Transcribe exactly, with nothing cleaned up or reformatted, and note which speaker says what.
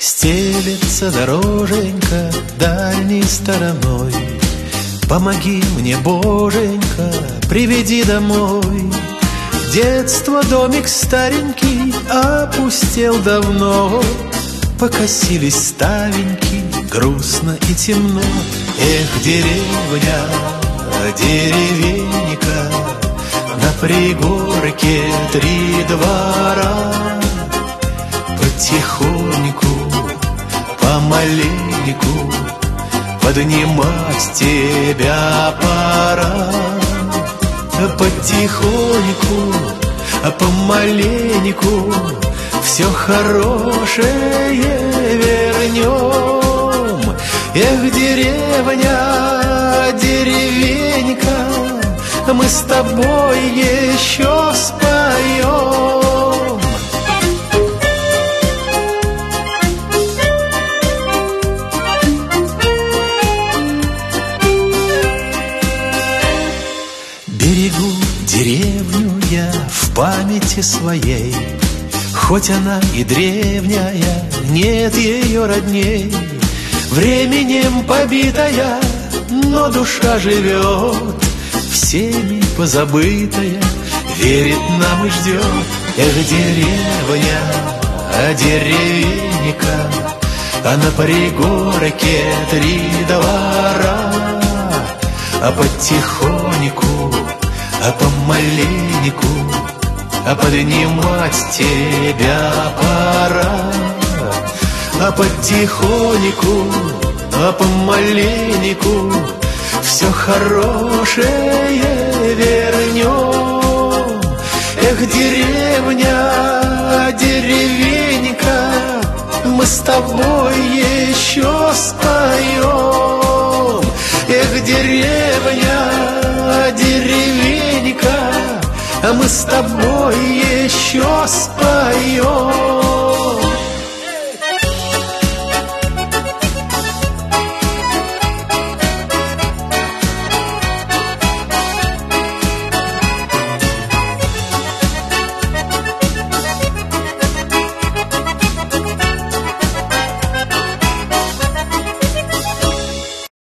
Speaker 1: Стелется дороженька дальней стороной. Помоги мне, Боженька, приведи домой. Детство домик старенький опустел давно. Покосились ставеньки, грустно и темно. Эх, деревня, деревенька, на пригорке три двора. Потихоньку, помаленьку поднимать тебя пора. Потихоньку, помаленьку все хорошее вернем. Эх, деревня, деревенька, мы с тобой еще споем. Берегу деревню я в памяти своей, хоть она и древняя, нет ее родней. Временем побитая, но душа живет, всеми позабытая, верит нам и ждет. Эх, деревня, а деревенька, а на пригорке три двора. А потихоньку, а помаленьку, а поднимать тебя пора. А потихоньку, а помаленьку все хорошее вернем. Эх, деревня, деревенька, мы с тобой еще споем. Эх, деревня, деревенька, а мы с тобой еще споем.